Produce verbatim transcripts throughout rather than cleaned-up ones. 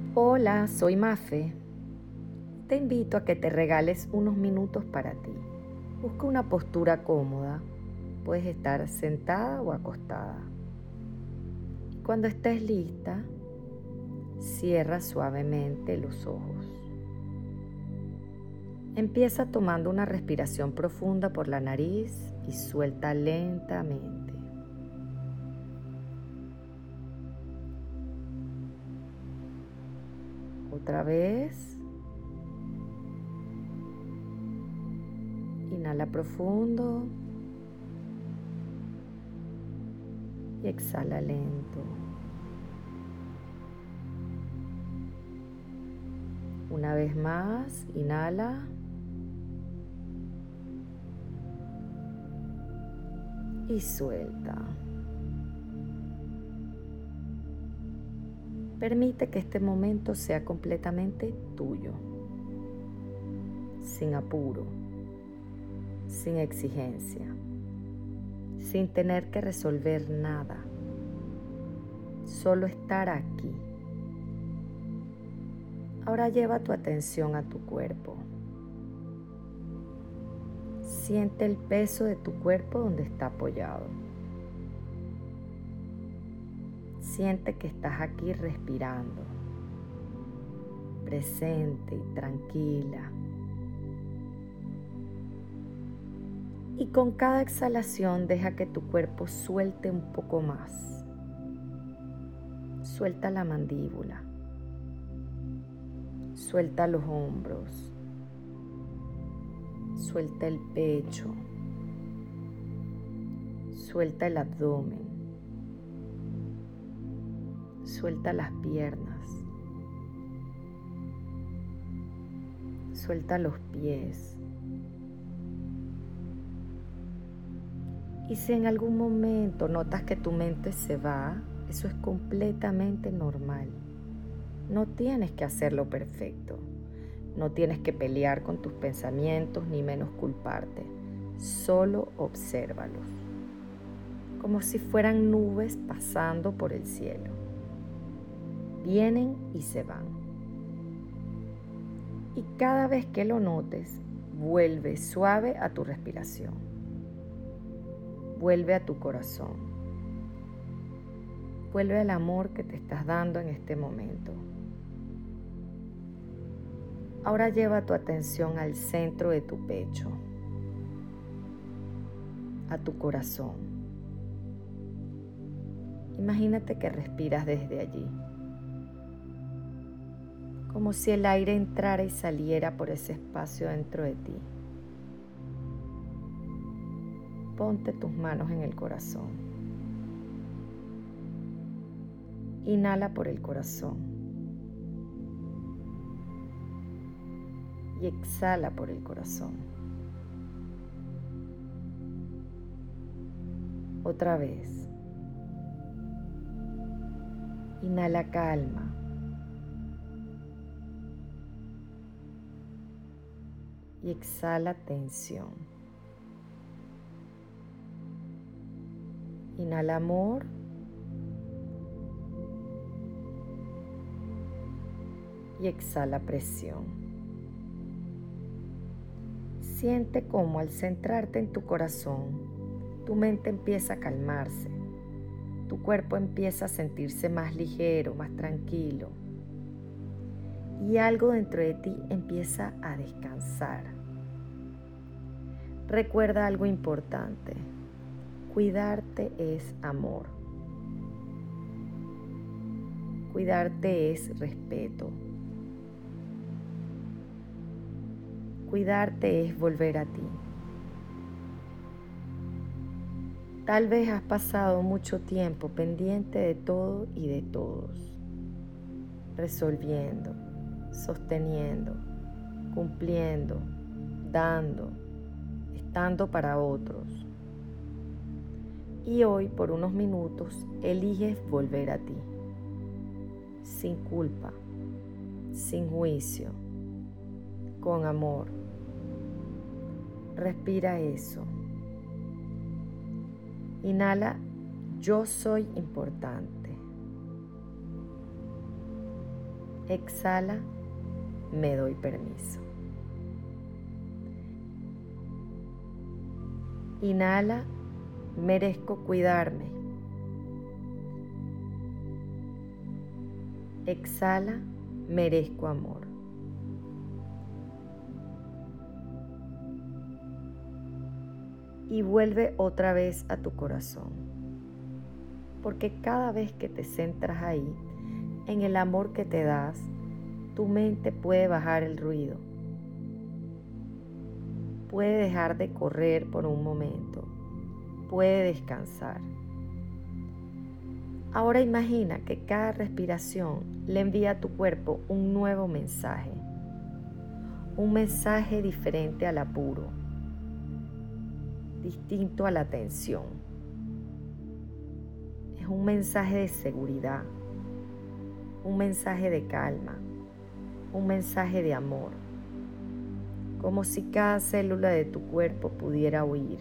Hola, soy Mafe. Te invito a que te regales unos minutos para ti. Busca una postura cómoda. Puedes estar sentada o acostada. Cuando estés lista, cierra suavemente los ojos. Empieza tomando una respiración profunda por la nariz y suelta lentamente. Otra vez. Inhala profundo y exhala lento. Una vez más, inhala. Y suelta. Permite que este momento sea completamente tuyo, sin apuro, sin exigencia, sin tener que resolver nada, solo estar aquí. Ahora lleva tu atención a tu cuerpo. Siente el peso de tu cuerpo donde está apoyado. Siente que estás aquí respirando, presente y tranquila. Y con cada exhalación deja que tu cuerpo suelte un poco más. Suelta la mandíbula. Suelta los hombros. Suelta el pecho. Suelta el abdomen. Suelta las piernas. Suelta los pies. Y si en algún momento notas que tu mente se va, eso es completamente normal. No tienes que hacerlo perfecto. No tienes que pelear con tus pensamientos ni menos culparte. Solo obsérvalos, como si fueran nubes pasando por el cielo. Vienen y se van. Y cada vez que lo notes, vuelve suave a tu respiración. Vuelve a tu corazón. Vuelve al amor que te estás dando en este momento. Ahora lleva tu atención al centro de tu pecho, a tu corazón. Imagínate que respiras desde allí, como si el aire entrara y saliera por ese espacio dentro de ti. Ponte tus manos en el corazón. Inhala por el corazón. Y exhala por el corazón. Otra vez. Inhala calma. Y exhala tensión. Inhala amor. Y exhala presión. Siente cómo al centrarte en tu corazón, tu mente empieza a calmarse. Tu cuerpo empieza a sentirse más ligero, más tranquilo. Y algo dentro de ti empieza a descansar. Recuerda algo importante. Cuidarte es amor. Cuidarte es respeto. Cuidarte es volver a ti. Tal vez has pasado mucho tiempo pendiente de todo y de todos, resolviendo, sosteniendo, cumpliendo, dando, estando para otros. Y hoy, por unos minutos, eliges volver a ti, sin culpa, sin juicio, con amor. Respira eso. Inhala, yo soy importante. Exhala, me doy permiso. Inhala, merezco cuidarme. Exhala, merezco amor. Y vuelve otra vez a tu corazón, porque cada vez que te centras ahí, en el amor que te das, tu mente puede bajar el ruido, puede dejar de correr por un momento, puede descansar. Ahora imagina que cada respiración le envía a tu cuerpo un nuevo mensaje, un mensaje diferente al apuro, distinto a la tensión. Es un mensaje de seguridad, un mensaje de calma, un mensaje de amor, como si cada célula de tu cuerpo pudiera huir.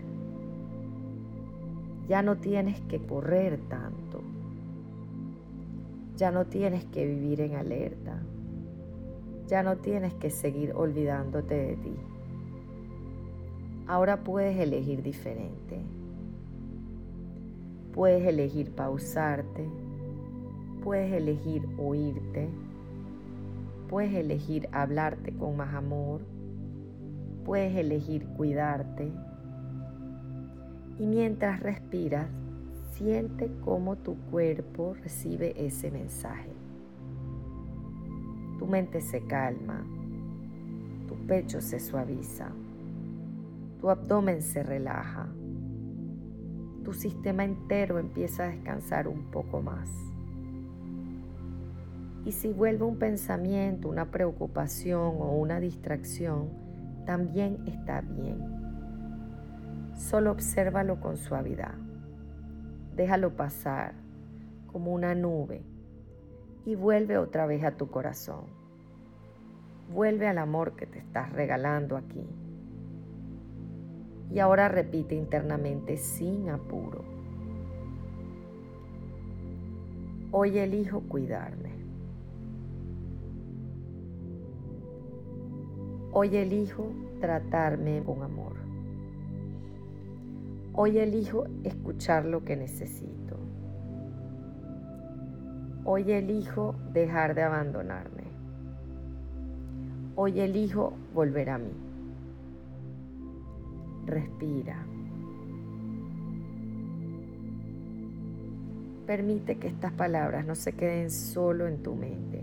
Ya no tienes que correr tanto, ya no tienes que vivir en alerta, ya no tienes que seguir olvidándote de ti. Ahora puedes elegir diferente. Puedes elegir pausarte, puedes elegir oírte, puedes elegir hablarte con más amor, puedes elegir cuidarte. Y mientras respiras, siente cómo tu cuerpo recibe ese mensaje. Tu mente se calma, tu pecho se suaviza, tu abdomen se relaja, tu sistema entero empieza a descansar un poco más. Y si vuelve un pensamiento, una preocupación o una distracción, también está bien. Solo obsérvalo con suavidad. Déjalo pasar como una nube y vuelve otra vez a tu corazón. Vuelve al amor que te estás regalando aquí. Y ahora repite internamente sin apuro. Hoy elijo cuidarme. Hoy elijo tratarme con amor. Hoy elijo escuchar lo que necesito. Hoy elijo dejar de abandonarme. Hoy elijo volver a mí. Respira. Permite que estas palabras no se queden solo en tu mente.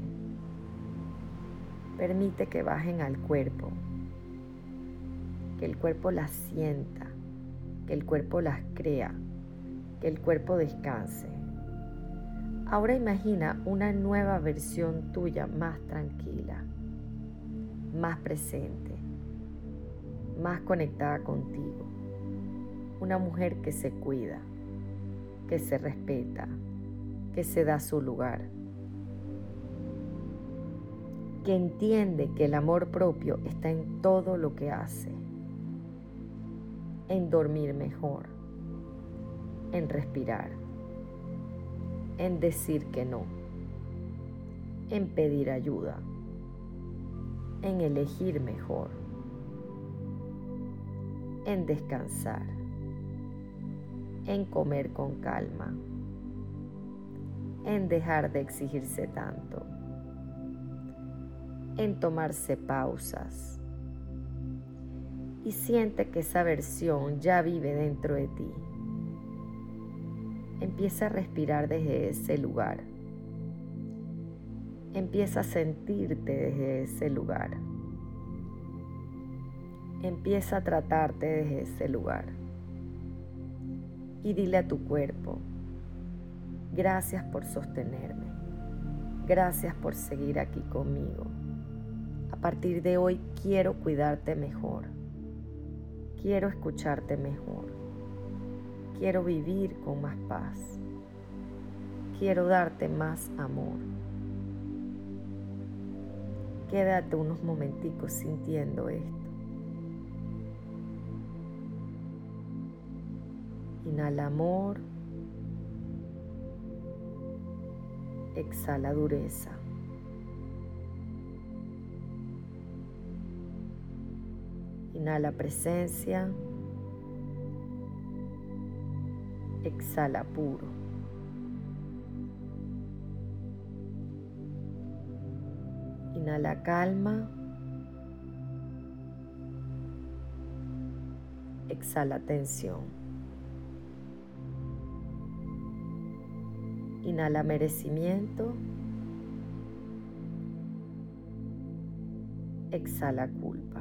Permite que bajen al cuerpo, que el cuerpo las sienta, que el cuerpo las crea, que el cuerpo descanse. Ahora imagina una nueva versión tuya más tranquila, más presente, más conectada contigo. Una mujer que se cuida, que se respeta, que se da su lugar, que entiende que el amor propio está en todo lo que hace, en dormir mejor, en respirar, en decir que no, en pedir ayuda, en elegir mejor, en descansar, en comer con calma, en dejar de exigirse tanto, en tomarse pausas. Y siente que esa versión ya vive dentro de ti. Empieza a respirar desde ese lugar. Empieza a sentirte desde ese lugar. Empieza a tratarte desde ese lugar. Y dile a tu cuerpo, gracias por sostenerme. Gracias por seguir aquí conmigo. A partir de hoy quiero cuidarte mejor. Quiero escucharte mejor. Quiero vivir con más paz. Quiero darte más amor. Quédate unos momenticos sintiendo esto. Inhala amor. Exhala dureza. Inhala presencia. Exhala puro. Inhala calma. Exhala tensión. Inhala merecimiento. Exhala culpa.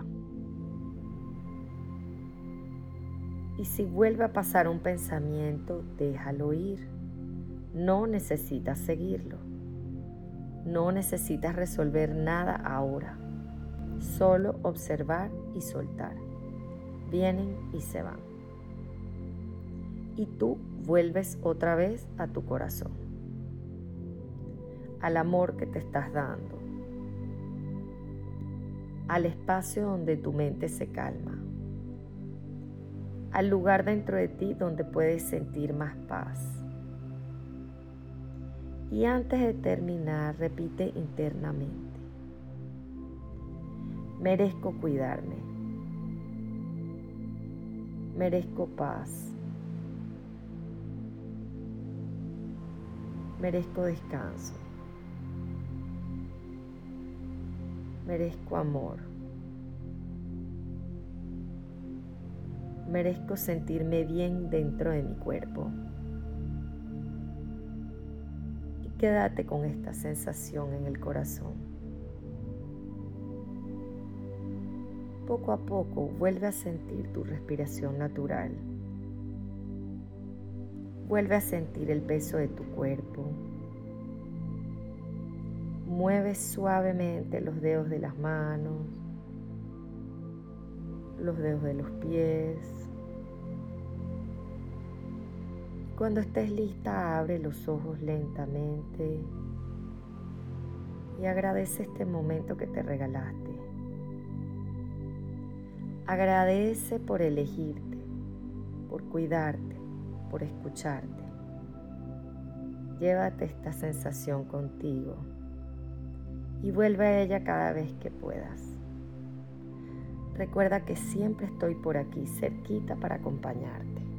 Y si vuelve a pasar un pensamiento, déjalo ir. No necesitas seguirlo. No necesitas resolver nada ahora. Solo observar y soltar. Vienen y se van. Y tú vuelves otra vez a tu corazón, al amor que te estás dando, al espacio donde tu mente se calma, al lugar dentro de ti donde puedes sentir más paz. Y antes de terminar, repite internamente: merezco cuidarme, merezco paz, merezco descanso, merezco amor, merezco sentirme bien dentro de mi cuerpo. Y quédate con esta sensación en el corazón. Poco a poco vuelve a sentir tu respiración natural. Vuelve a sentir el peso de tu cuerpo. Mueve suavemente los dedos de las manos, los dedos de los pies. Cuando estés lista, abre los ojos lentamente y agradece este momento que te regalaste. Agradece por elegirte, por cuidarte, por escucharte. Llévate esta sensación contigo y vuelve a ella cada vez que puedas. Recuerda que siempre estoy por aquí, cerquita, para acompañarte.